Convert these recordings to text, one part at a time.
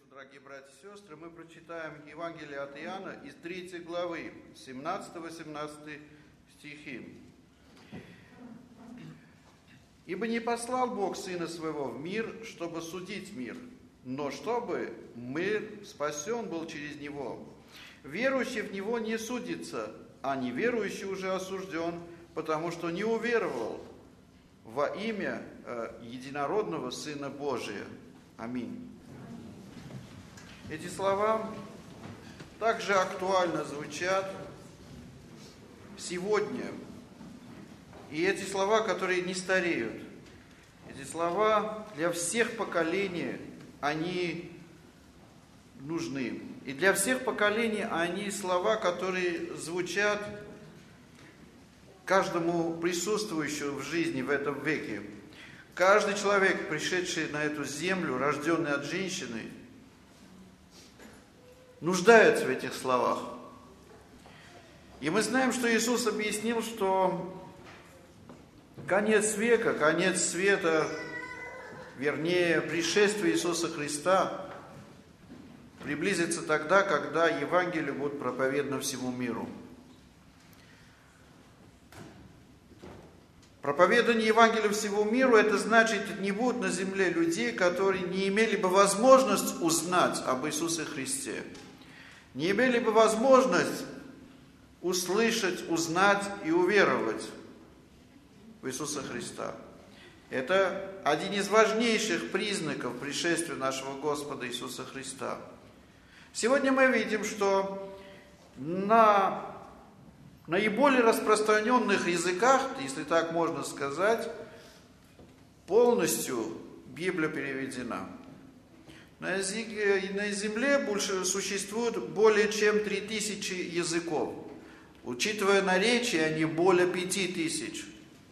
Дорогие братья и сестры, мы прочитаем Евангелие от Иоанна из 3 главы, 17-18 стихи. «Ибо не послал Бог Сына Своего в мир, чтобы судить мир, но чтобы мир спасен был через Него. Верующий в Него не судится, а неверующий уже осужден, потому что не уверовал во имя единородного Сына Божия». Аминь. Эти слова также актуально звучат сегодня. И эти слова, которые не стареют, эти слова для всех поколений, они нужны. И для всех поколений они слова, которые звучат каждому присутствующему в жизни в этом веке. Каждый человек, пришедший на эту землю, рожденный от женщины, нуждается в этих словах. И мы знаем, что Иисус объяснил, что конец века, конец света, вернее, пришествие Иисуса Христа приблизится тогда, когда Евангелие будет проповедано всему миру. Проповедание Евангелия всему миру, это значит, не будет на земле людей, которые не имели бы возможность узнать об Иисусе Христе. Не имели бы возможность услышать, узнать и уверовать в Иисуса Христа. Это один из важнейших признаков пришествия нашего Господа Иисуса Христа. Сегодня мы видим, что на наиболее распространенных языках, если так можно сказать, полностью Библия переведена. На земле больше существует более чем 3000 языков. Учитывая наречия, они более 5000.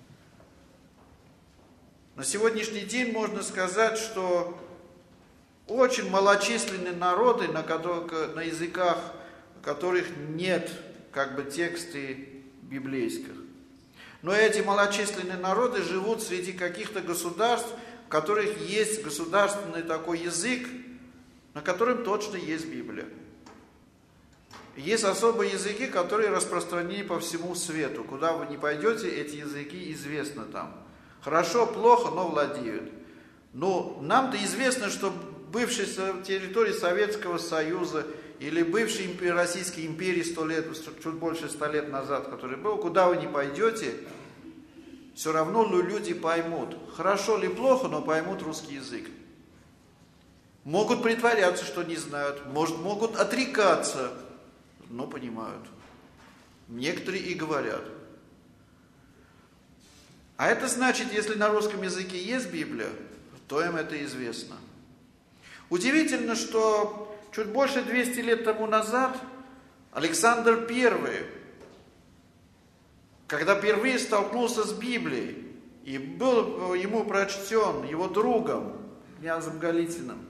На сегодняшний день можно сказать, что очень малочисленные народы, на языках которых нет тексты библейских. Но эти малочисленные народы живут среди каких-то государств, в которых есть государственный такой язык, на котором точно есть Библия. Есть особые языки, которые распространены по всему свету. Куда вы ни пойдете, эти языки известны там. Хорошо, плохо, но владеют. Но нам-то известно, что бывшей территории Советского Союза или бывшей Российской империи чуть больше 100 лет назад, который был, куда вы ни пойдете, все равно люди поймут. Хорошо ли плохо, но поймут русский язык. Могут притворяться, что не знают, могут отрекаться, но понимают. Некоторые и говорят. А это значит, если на русском языке есть Библия, то им это известно. Удивительно, что чуть больше 200 лет тому назад Александр I, когда впервые столкнулся с Библией и был ему прочтен его другом, князем Голицыным,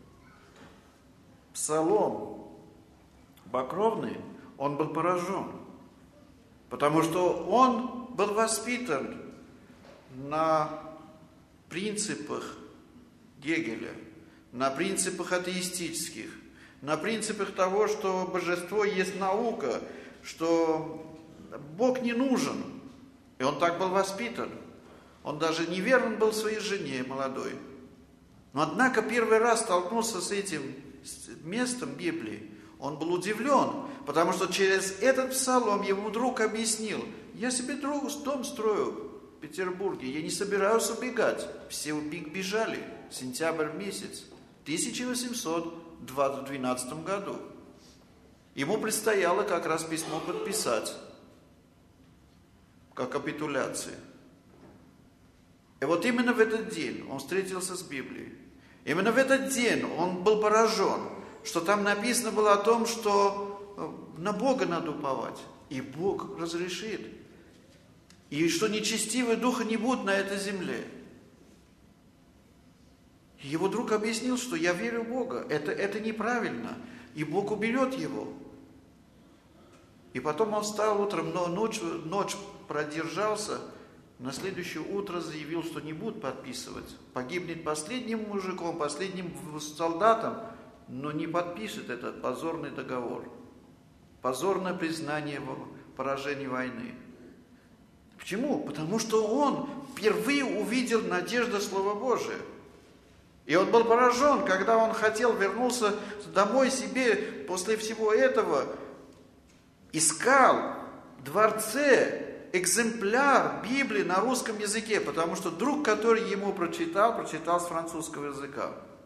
Псалом Покровный, он был поражен, потому что он был воспитан на принципах Гегеля, на принципах атеистических, на принципах того, что божество есть наука, что Бог не нужен. И он так был воспитан. Он даже неверен был своей жене молодой. Но однако первый раз столкнулся с этим местом Библии. Он был удивлен, потому что через этот псалом ему друг объяснил: я себе дом строю в Петербурге, я не собираюсь убегать. Все бежали. Сентябрь месяц, 1812 году. Ему предстояло как раз письмо подписать, как капитуляция. И вот именно в этот день он встретился с Библией. Именно в этот день он был поражен, что там написано было о том, что на Бога надо уповать, и Бог разрешит. И что нечестивые духи не будут на этой земле. Его друг объяснил, что я верю в Бога, это неправильно, и Бог уберет его. И потом он встал утром, но ночь продержался, на следующее утро заявил, что не будет подписывать. Погибнет последним мужиком, последним солдатом, но не подпишет этот позорный договор. Позорное признание поражения войны. Почему? Потому что он впервые увидел надежду Слова Божия. И он был поражен, когда он хотел вернуться домой себе после всего этого, искал в дворце экземпляр Библии на русском языке, потому что друг, который ему прочитал с французского языка.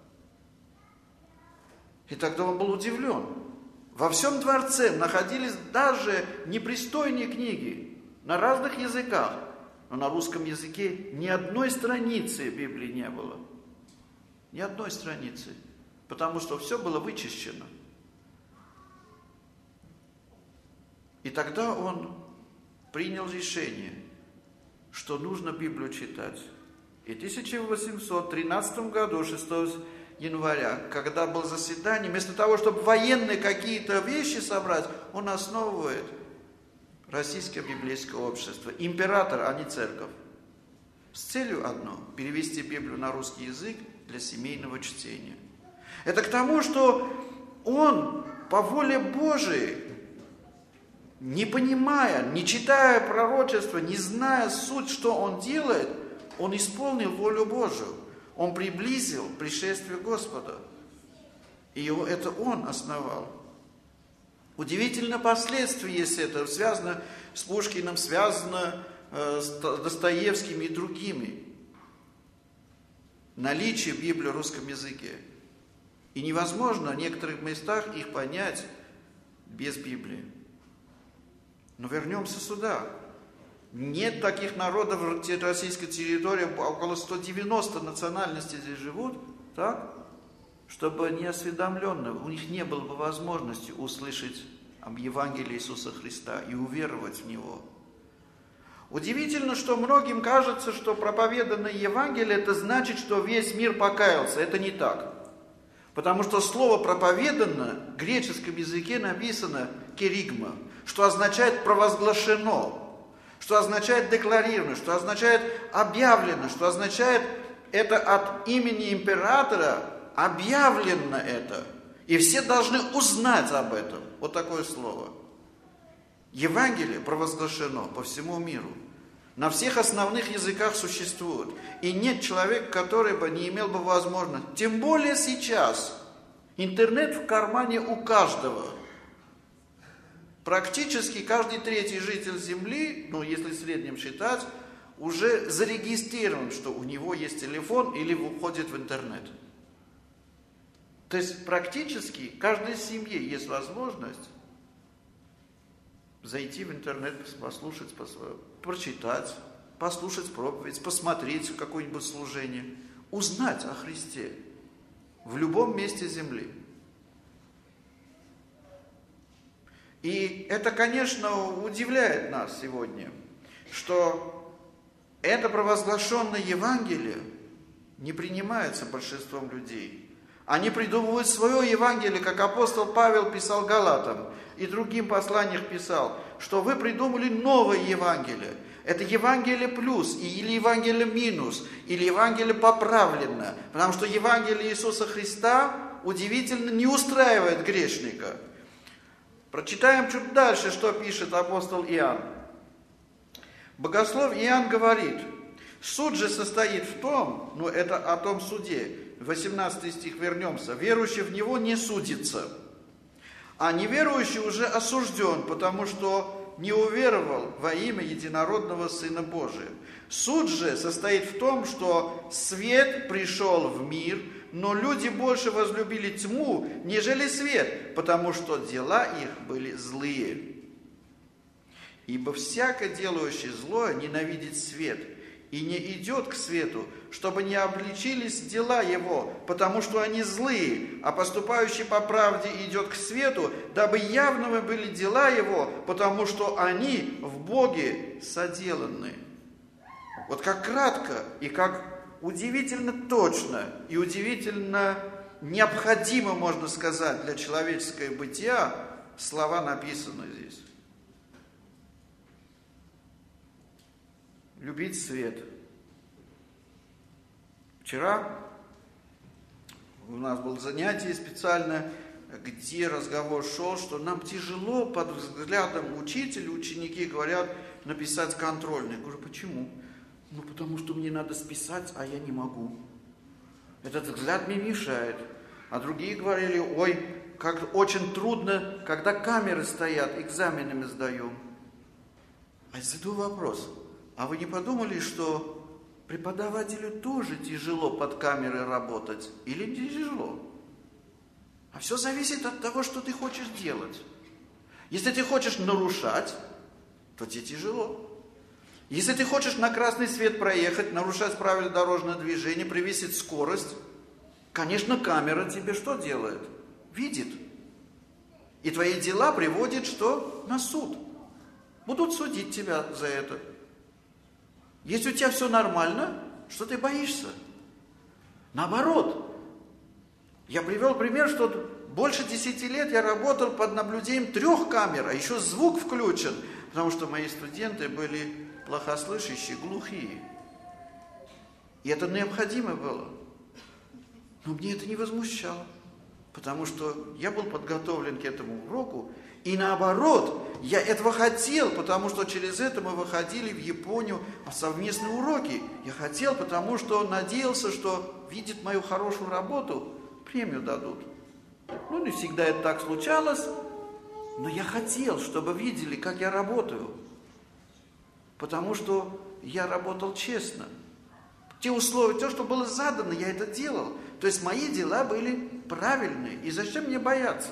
И тогда он был удивлен. Во всем дворце находились даже непристойные книги на разных языках, но на русском языке ни одной страницы Библии не было. Ни одной страницы, потому что все было вычищено. И тогда он принял решение, что нужно Библию читать. И в 1813 году, 6 января, когда было заседание, вместо того, чтобы военные какие-то вещи собрать, он основывает Российское библейское общество. Император, а не церковь. С целью одно – перевести Библию на русский язык для семейного чтения. Это к тому, что он по воле Божией, не понимая, не читая пророчества, не зная суть, что он делает, он исполнил волю Божию. Он приблизил пришествие Господа. И это он основал. Удивительно последствия, если это связано с Пушкиным, связано с Достоевским и другими. Наличие Библии в русском языке. И невозможно в некоторых местах их понять без Библии. Но вернемся сюда. Нет таких народов в российской территории, около 190 национальностей здесь живут, так? Чтобы неосведомленные, у них не было бы возможности услышать об Евангелии Иисуса Христа и уверовать в Него. Удивительно, что многим кажется, что проповеданное Евангелие, это значит, что весь мир покаялся. Это не так. Потому что слово «проповеданное» в греческом языке написано «керигма», что означает «провозглашено», что означает «декларировано», что означает «объявлено», что означает «это от имени императора объявлено это». И все должны узнать об этом. Вот такое слово. Евангелие провозглашено по всему миру. На всех основных языках существует. И нет человека, который бы не имел бы возможности. Тем более сейчас. Интернет в кармане у каждого. Практически каждый третий житель Земли, если в среднем считать, уже зарегистрирован, что у него есть телефон или выходит в интернет. То есть практически каждой семье есть возможность зайти в интернет, послушать, прочитать, послушать проповедь, посмотреть какое-нибудь служение, узнать о Христе в любом месте земли. И это, конечно, удивляет нас сегодня, что это провозглашенное Евангелие не принимается большинством людей. Они придумывают свое Евангелие, как апостол Павел писал Галатам и другим посланиях писал, что вы придумали новое Евангелие. Это Евангелие плюс, или Евангелие минус, или Евангелие поправленное. Потому что Евангелие Иисуса Христа удивительно не устраивает грешника. Прочитаем чуть дальше, что пишет апостол Иоанн. Богослов Иоанн говорит: суд же состоит в том, это о том суде, 18 стих вернемся, верующий в Него не судится, а неверующий уже осужден, потому что не уверовал во имя единородного Сына Божия. Суд же состоит в том, что свет пришел в мир, но люди больше возлюбили тьму, нежели свет, потому что дела их были злые. Ибо всяко делающий злое ненавидит свет и не идет к свету, чтобы не обличились дела его, потому что они злые, а поступающий по правде идет к свету, дабы явными были дела его, потому что они в Боге соделаны. Вот как кратко и как удивительно точно и удивительно необходимо, можно сказать, для человеческого бытия слова написаны здесь. Любить свет. Вчера у нас было занятие специально, где разговор шел, что нам тяжело под взглядом учителя, ученики говорят, написать контрольный. Я говорю, почему? Ну, потому что мне надо списать, а я не могу. Этот взгляд мне мешает. А другие говорили, ой, как очень трудно, когда камеры стоят, экзамены мы сдаем. А я задаю вопрос, а вы не подумали, что преподавателю тоже тяжело под камерой работать? Или не тяжело? А все зависит от того, что ты хочешь делать. Если ты хочешь нарушать, то тебе тяжело. Если ты хочешь на красный свет проехать, нарушать правила дорожного движения, превысить скорость, конечно, камера тебе что делает? Видит. И твои дела приводят что? На суд. Будут судить тебя за это. Если у тебя все нормально, что ты боишься? Наоборот. Я привел пример, что больше 10 лет я работал под наблюдением 3 камер, а еще звук включен, потому что мои студенты были плохослышащие, глухие. И это необходимо было. Но мне это не возмущало, потому что я был подготовлен к этому уроку, и наоборот, я этого хотел, потому что через это мы выходили в Японию на совместные уроки. Я хотел, потому что надеялся, что видит мою хорошую работу, премию дадут. Ну, не всегда это так случалось, но я хотел, чтобы видели, как я работаю. Потому что я работал честно. Те условия, то, что было задано, я это делал. То есть мои дела были правильные. И зачем мне бояться?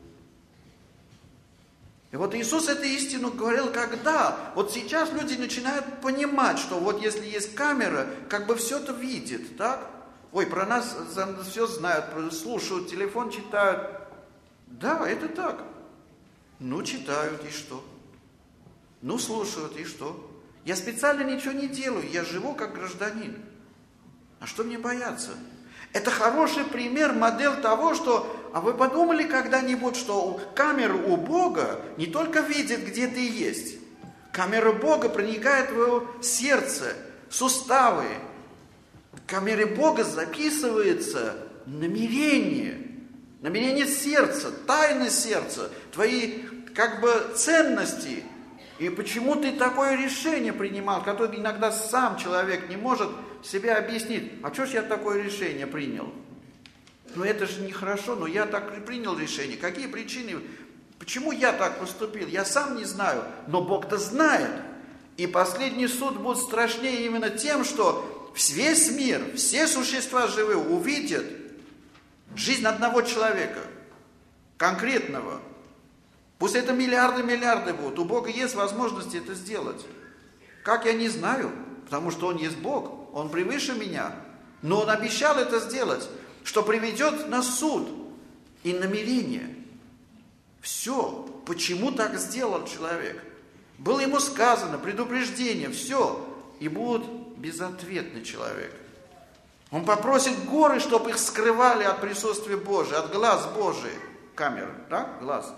И вот Иисус эту истину говорил, когда? Вот сейчас люди начинают понимать, что вот если есть камера, как бы все это видит, так? Ой, про нас все знают, слушают, телефон читают. Да, это так. Ну, читают, и что? Ну, слушают, и что? Я специально ничего не делаю, я живу как гражданин. А что мне бояться? Это хороший пример, модель того, что... А вы подумали когда-нибудь, что камера у Бога не только видит, где ты есть. Камера Бога проникает в твое сердце, суставы. В камере Бога записывается намерение сердца, тайны сердца, твои как бы ценности. И почему ты такое решение принимал, которое иногда сам человек не может себе объяснить. А что ж я такое решение принял? Ну это же нехорошо, но я так и принял решение. Какие причины? Почему я так поступил? Я сам не знаю, но Бог-то знает. И последний суд будет страшнее именно тем, что весь мир, все существа живые увидят жизнь одного человека, конкретного. Пусть это миллиарды будут. У Бога есть возможности это сделать. Как, я не знаю, потому что Он есть Бог, Он превыше меня. Но Он обещал это сделать, что приведет на суд и намерение. Все. Почему так сделал человек? Было ему сказано, предупреждение, все. И будет безответный человек. Он попросит горы, чтобы их скрывали от присутствия Божия, от глаз Божий. Камера, да? Глаз.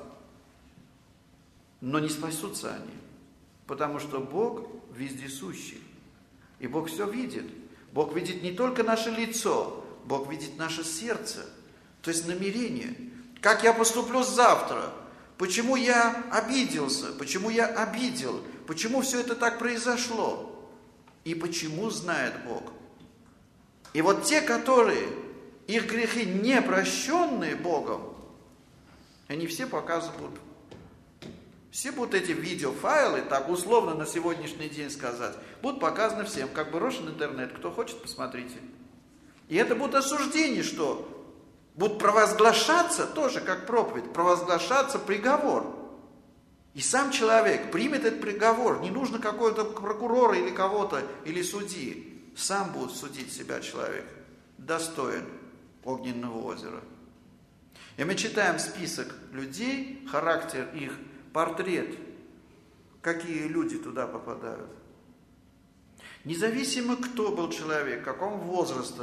Но не спасутся они, потому что Бог вездесущий. И Бог все видит. Бог видит не только наше лицо, Бог видит наше сердце, то есть намерение. Как я поступлю завтра? Почему я обиделся? Почему я обидел? Почему все это так произошло? И почему знает Бог? И вот те, которые, их грехи не прощенные Богом, они все показывают. Все будут эти видеофайлы, так условно на сегодняшний день сказать, будут показаны всем, как брошен интернет. Кто хочет, посмотрите. И это будет осуждение, что будет провозглашаться, тоже как проповедь, провозглашаться приговор. И сам человек примет этот приговор. Не нужно какого-то прокурора или кого-то, или судьи. Сам будет судить себя человек. Достоин огненного озера. И мы читаем список людей, характер их, портрет, какие люди туда попадают. Независимо, кто был человек, какого возраста,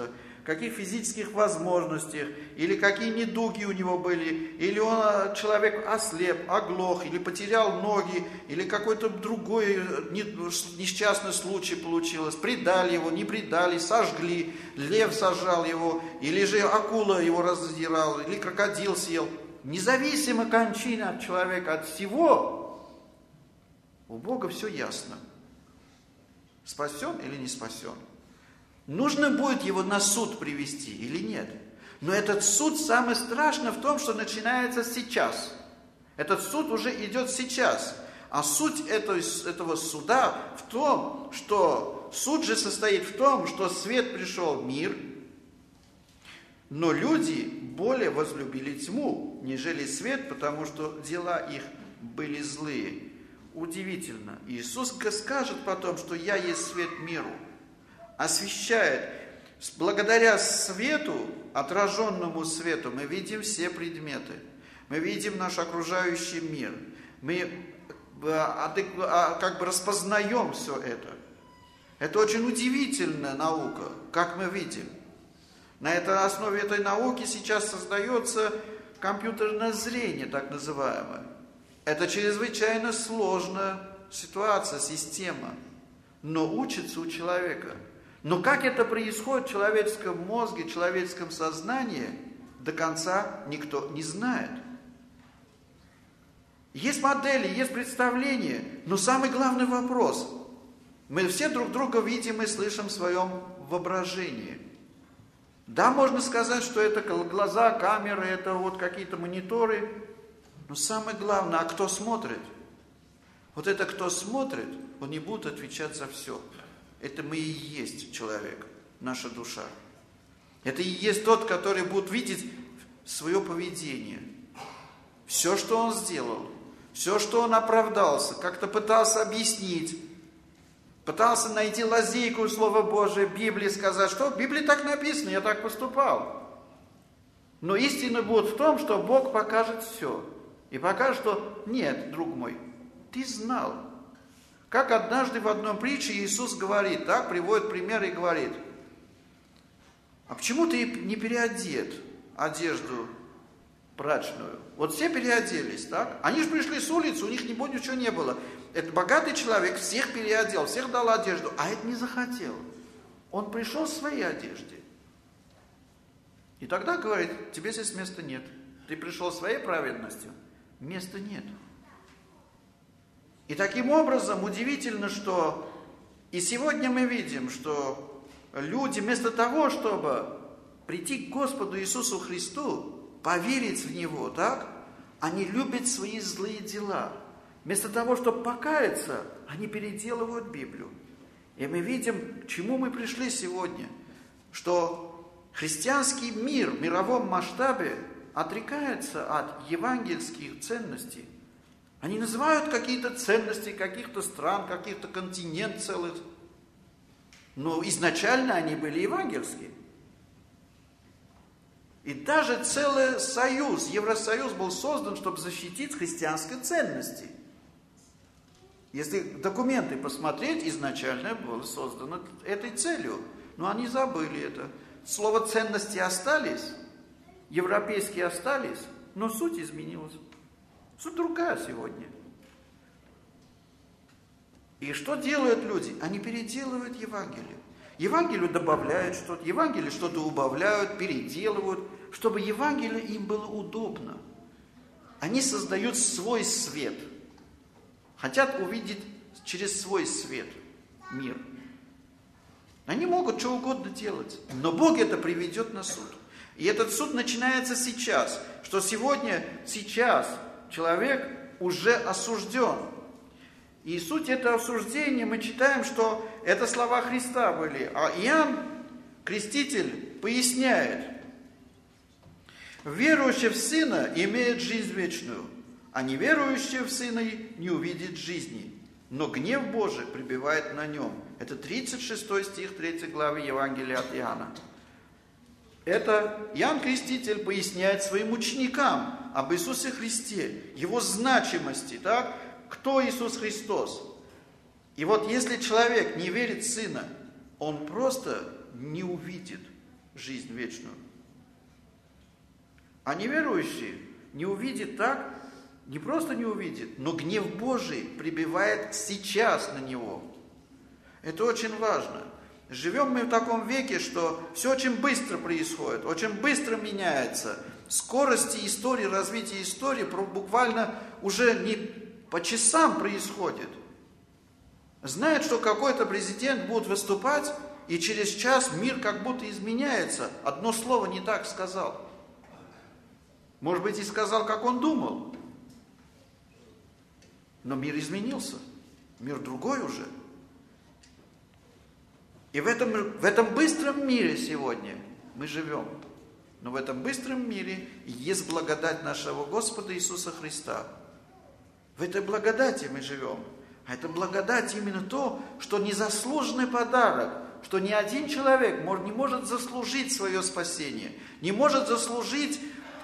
каких физических возможностях, или какие недуги у него были, или человек ослеп, оглох, или потерял ноги, или какой-то другой несчастный случай получилось, предали его, не предали, сожгли, лев сожрал его, или же акула его раздирала, или крокодил съел. Независимо кончина от человека, от всего, у Бога все ясно. Спасен или не спасен. Нужно будет его на суд привести или нет. Но этот суд самое страшное в том, что начинается сейчас. Этот суд уже идет сейчас. А суть этого суда в том, что суд же состоит в том, что свет пришел в мир, но люди более возлюбили тьму, нежели свет, потому что дела их были злые. Удивительно. Иисус скажет потом, что «Я есть свет миру». Освещает. Благодаря свету, отраженному свету, мы видим все предметы. Мы видим наш окружающий мир. Мы как бы распознаем все это. Это очень удивительная наука, как мы видим. На основе этой науки сейчас создается компьютерное зрение, так называемое. Это чрезвычайно сложная ситуация, система. Но учится у человека. Но как это происходит в человеческом мозге, в человеческом сознании, до конца никто не знает. Есть модели, есть представления, но самый главный вопрос. Мы все друг друга видим и слышим в своем воображении. Да, можно сказать, что это глаза, камеры, это вот какие-то мониторы. Но самое главное, а кто смотрит? Вот это кто смотрит, он не будет отвечать за все. Это мы и есть человек, наша душа. Это и есть тот, который будет видеть свое поведение. Все, что он сделал, все, что он оправдался, как-то пытался объяснить, пытался найти лазейку в Слово Божие, в Библии сказать, что в Библии так написано, я так поступал. Но истина будет в том, что Бог покажет все. И покажет, что нет, друг мой, ты знал. Как однажды в одном притче Иисус говорит, так, приводит пример и говорит, а почему ты не переодет одежду брачную? Вот все переоделись, так? Они же пришли с улицы, у них ничего не было. Это богатый человек, всех переодел, всех дал одежду, а это не захотел. Он пришел в своей одежде. И тогда говорит, тебе здесь места нет. Ты пришел своей праведностью, места нет. И таким образом удивительно, что и сегодня мы видим, что люди вместо того, чтобы прийти к Господу Иисусу Христу, поверить в Него, так, они любят свои злые дела. Вместо того, чтобы покаяться, они переделывают Библию. И мы видим, к чему мы пришли сегодня, что христианский мир в мировом масштабе отрекается от евангельских ценностей. Они называют какие-то ценности каких-то стран, каких-то континентов целых. Но изначально они были евангельские. И даже целый союз, Евросоюз был создан, чтобы защитить христианские ценности. Если документы посмотреть, изначально было создано этой целью. Но они забыли это. Слово ценности остались, европейские остались, но суть изменилась. Суть другая сегодня. И что делают люди? Они переделывают Евангелие. Евангелию добавляют что-то, Евангелие что-то убавляют, переделывают, чтобы Евангелие им было удобно. Они создают свой свет. Хотят увидеть через свой свет мир. Они могут что угодно делать, но Бог это приведет на суд. И этот суд начинается сейчас, что сейчас человек уже осужден. И суть этого осуждения мы читаем, что это слова Христа были. А Иоанн, Креститель, поясняет. Верующий в Сына имеет жизнь вечную, а неверующий в Сына не увидит жизни. Но гнев Божий пребывает на нем. Это 36 стих 3 главы Евангелия от Иоанна. Это Иоанн Креститель поясняет своим ученикам об Иисусе Христе, Его значимости, так? Кто Иисус Христос? И вот если человек не верит в Сына, он просто не увидит жизнь вечную. А неверующий не увидит так, не просто не увидит, но гнев Божий прибывает сейчас на него. Это очень важно. Живем мы в таком веке, что все очень быстро происходит, очень быстро меняется. Скорости истории, развития истории буквально уже не по часам происходит. Знает, что какой-то президент будет выступать, и через час мир как будто изменяется. Одно слово не так сказал. Может быть, и сказал, как он думал. Но мир изменился. Мир другой уже. И в этом быстром мире сегодня мы живем. Но в этом быстром мире есть благодать нашего Господа Иисуса Христа. В этой благодати мы живем. А эта благодать именно то, что незаслуженный подарок, что ни один человек не может заслужить свое спасение, не может заслужить,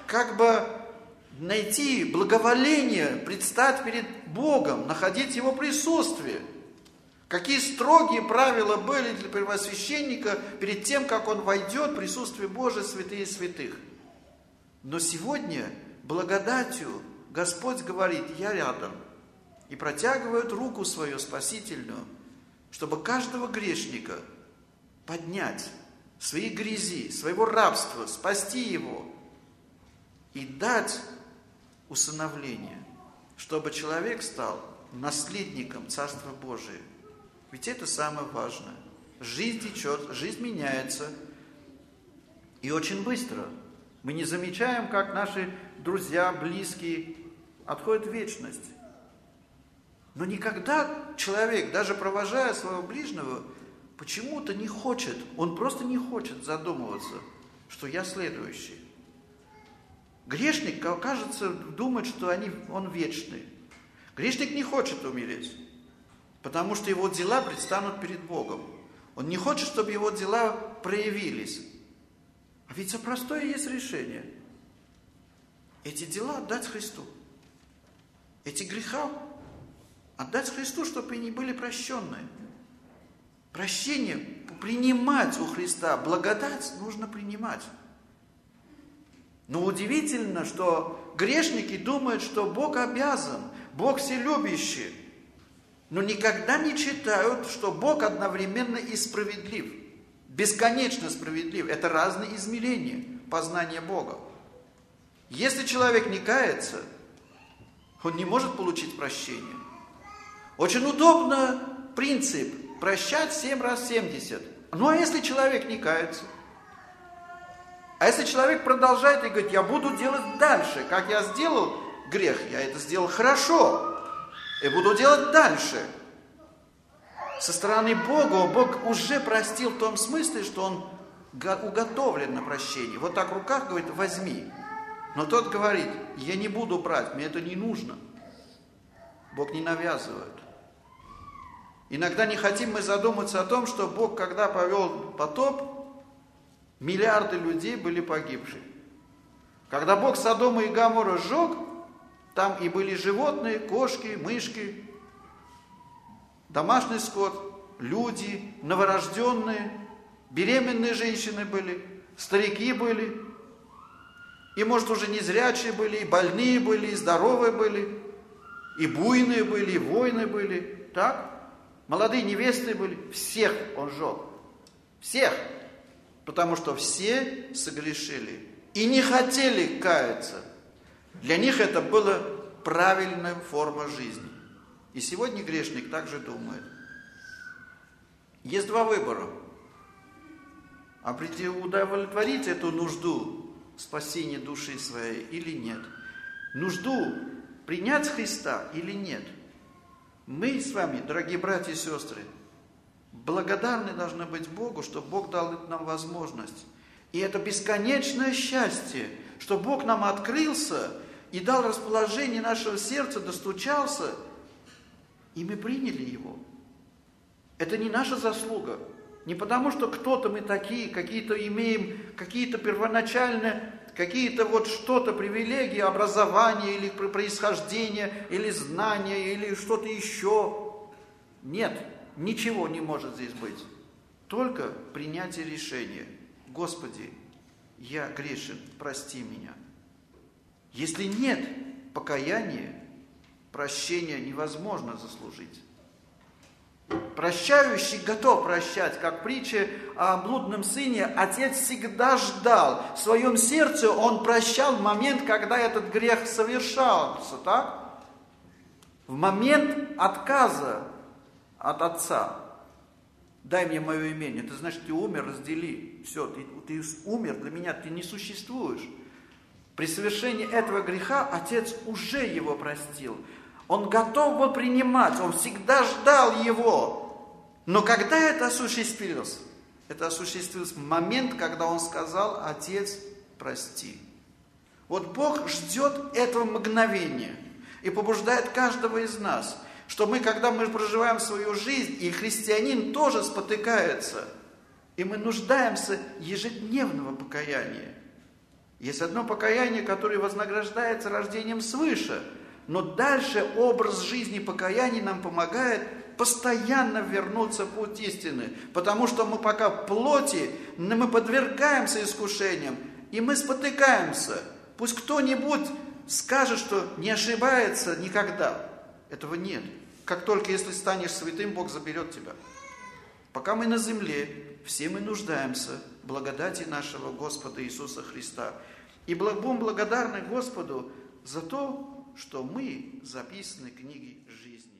найти благоволение, предстать перед Богом, находить Его присутствие. Какие строгие правила были для первосвященника перед тем, как он войдет в присутствие Божие, святые святых. Но сегодня благодатью Господь говорит: я рядом. И протягивает руку свою спасительную, чтобы каждого грешника поднять свои грези, своего рабства, спасти его и дать усыновление, чтобы человек стал наследником Царства Божия. Ведь это самое важное. Жизнь течет, жизнь меняется. И очень быстро. Мы не замечаем, как наши друзья, близкие отходят в вечность. Но никогда человек, даже провожая своего ближнего, почему-то не хочет, он просто не хочет задумываться, что я следующий. Грешник, кажется, думает, что он вечный. Грешник не хочет умереть, потому что его дела предстанут перед Богом. Он не хочет, чтобы его дела проявились. А ведь за простое есть решение. Эти дела отдать Христу. Эти греха отдать Христу, чтобы они были прощенные. Прощение принимать у Христа, благодать нужно принимать. Но удивительно, что грешники думают, что Бог обязан, Бог вселюбящий, но никогда не читают, что Бог одновременно и справедлив, бесконечно справедлив. Это разные измерения познания Бога. Если человек не кается, он не может получить прощение. Очень удобно принцип прощать 7 раз 70. Ну а если человек не кается? А если человек продолжает и говорит: я буду делать дальше, как я сделал грех, я это сделал хорошо, и буду делать дальше. Со стороны Бога, Бог уже простил в том смысле, что Он уготовлен на прощение. Вот так в руках говорит: возьми. Но тот говорит: я не буду брать, мне это не нужно. Бог не навязывает. Иногда не хотим мы задуматься о том, что Бог, когда повел потоп, миллиарды людей были погибшие. Когда Бог Содома и Гоморру сжег, там и были животные, кошки, мышки, домашний скот, люди, новорожденные, беременные женщины были, старики были, и, может, уже незрячие были, и больные были, и здоровые были, и буйные были, и воины были, так? Молодые невесты были, всех он сжег. Всех. Потому что все согрешили и не хотели каяться. Для них это была правильная форма жизни. И сегодня грешник также думает. Есть два выбора. Удовлетворить эту нужду спасения души своей или нет. Нужду принять Христа или нет. Мы с вами, дорогие братья и сестры, благодарны должны быть Богу, что Бог дал нам возможность. И это бесконечное счастье, что Бог нам открылся и дал расположение нашего сердца, достучался, и мы приняли Его. Это не наша заслуга. Не потому, что кто-то мы такие, какие-то имеем, какие-то первоначальные, какие-то вот что-то, привилегии, образование, или происхождение, или знания, или что-то еще. Нет, ничего не может здесь быть. Только принятие решения. Господи, я грешен, прости меня. Если нет покаяния, прощения невозможно заслужить. Прощающий готов прощать, как притча о блудном сыне. Отец всегда ждал. В своем сердце он прощал в момент, когда этот грех совершался, так? В момент отказа от отца. Дай мне мое имение. Ты знаешь, ты умер, раздели. Все, ты умер, для меня ты не существуешь. При совершении этого греха отец уже его простил. Он готов был принимать, он всегда ждал его. Но когда это осуществилось? Это осуществилось в момент, когда он сказал: «Отец, прости». Вот Бог ждет этого мгновения и побуждает каждого из нас, что когда мы проживаем свою жизнь, и христианин тоже спотыкается, и мы нуждаемся ежедневного покаяния. Есть одно покаяние, которое вознаграждается рождением свыше, но дальше образ жизни покаяния нам помогает постоянно вернуться в путь истины, потому что мы пока в плоти, мы подвергаемся искушениям, и мы спотыкаемся. Пусть кто-нибудь скажет, что не ошибается никогда. Этого нет. Как только если станешь святым, Бог заберет тебя. Пока мы на земле, все мы нуждаемся в благодати нашего Господа Иисуса Христа. И будем благодарны Господу за то, что мы записаны в книге жизни.